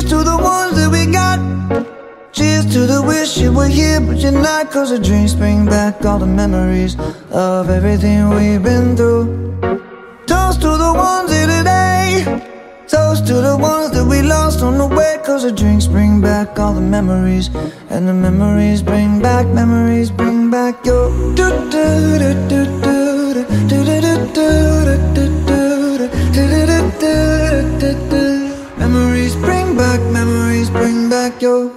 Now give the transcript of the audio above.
to the ones that we got. Cheers to the wish you were here but you're not. Cause the drinks bring back all the memories of everything we've been through. Toast to the ones here today. Toast to the ones that we lost on the way. Cause the drinks bring back all the memories, and the memories bring back your do do do do do do do do do.